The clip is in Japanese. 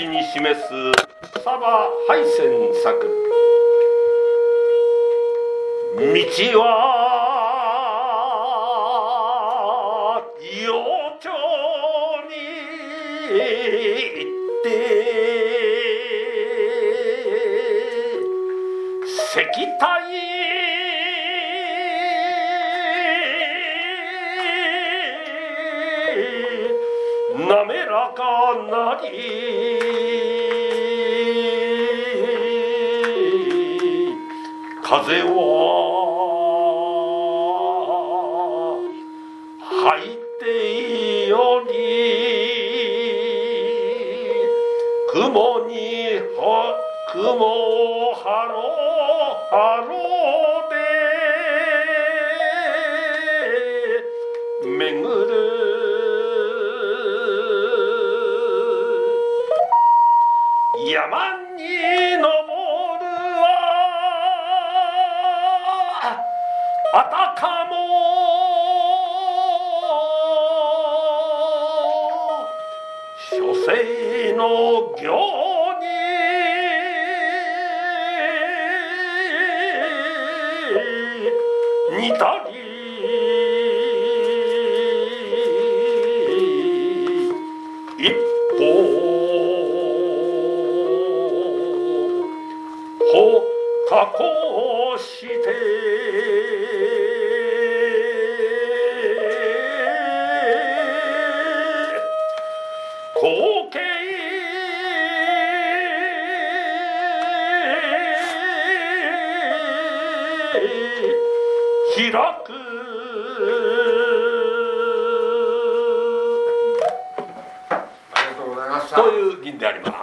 ちに示すサバハイセン作道は洋町に行って石体滑らかなり風は吐いてより雲に雲ハロハロで巡る山に登るはあたかも書生の行に似たり一歩加工して光景開くありがとうございましたという銀であります。